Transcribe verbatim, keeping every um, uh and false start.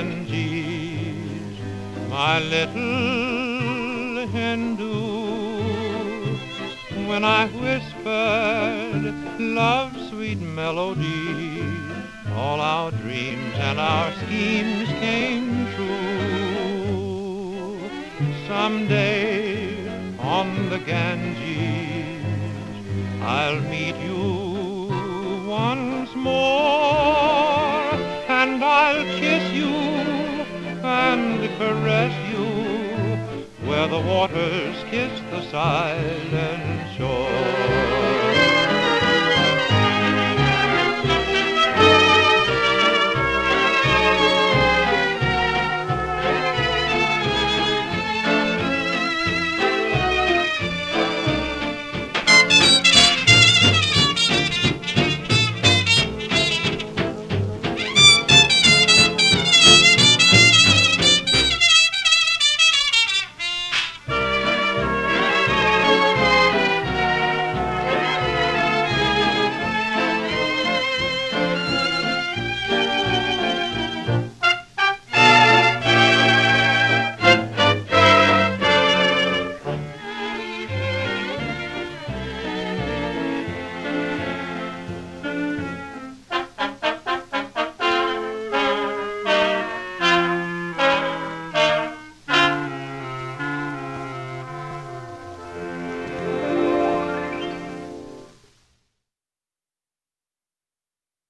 Ganges, my little Hindu. When I whispered love's sweet melody, all our dreams and our schemes came true. Someday on the Ganges, I'll meet you once more, and I'll kiss you and caress you where the waters kiss the silent shore.